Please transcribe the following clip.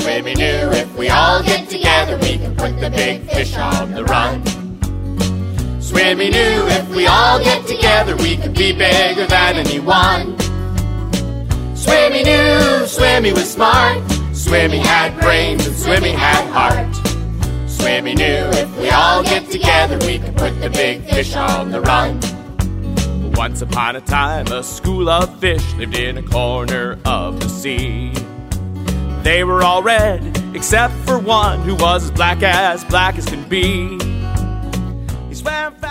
Swimmy knew if we all get together, we can put the big fish on the run. Swimmy knew if we all get together, we could be bigger than anyone. Swimmy knew, Swimmy was smart. Swimmy had brains and Swimmy had heart. Swimmy knew if we all get together, we could put the big fish on the run. Once upon a time, a school of fish lived in a corner of the sea. They were all red, except for one who was as black can be. He swam